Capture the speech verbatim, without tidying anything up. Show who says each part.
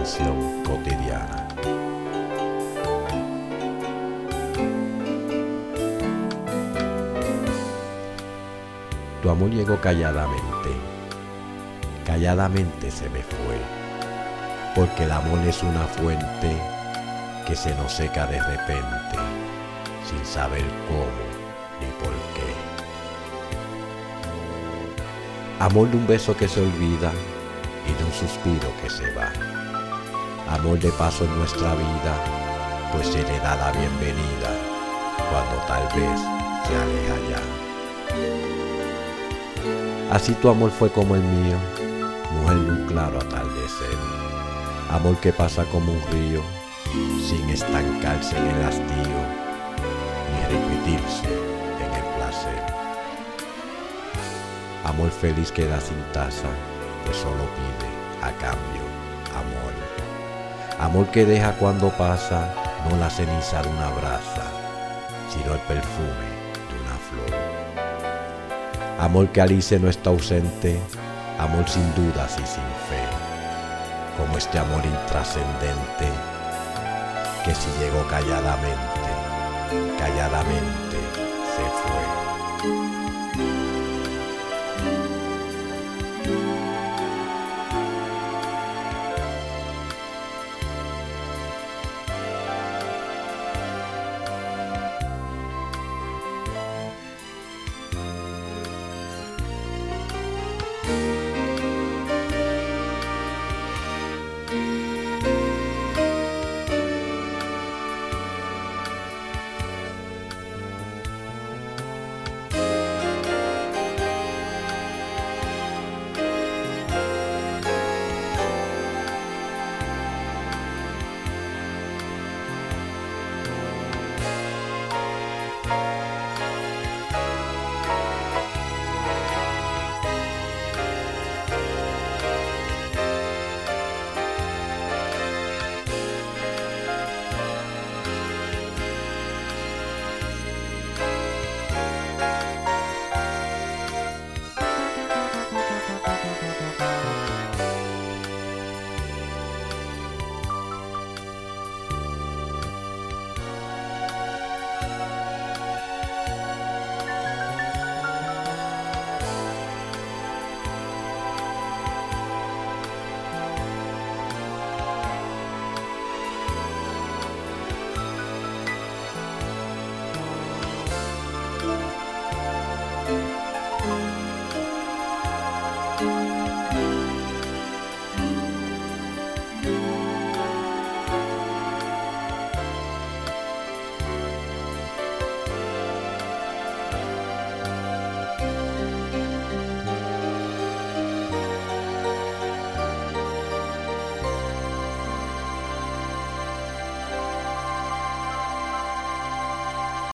Speaker 1: canción cotidiana. Tu amor llegó calladamente, calladamente se me fue, porque el amor es una fuente que se nos seca de repente, sin saber cómo ni por qué. Amor de un beso que se olvida y de un suspiro que se va. Amor de paso en nuestra vida, pues se le da la bienvenida cuando tal vez se aleja ya. Así tu amor fue como el mío, mujer de un claro atardecer. Amor que pasa como un río, sin estancarse en el hastío, ni repetirse en el placer. Amor feliz que da sin tasa, pues solo pide a cambio amor. Amor que deja cuando pasa, no la ceniza de una brasa, sino el perfume de una flor. Amor que Alice no está ausente, amor sin dudas y sin fe, como este amor intrascendente, que si llegó calladamente, calladamente se fue.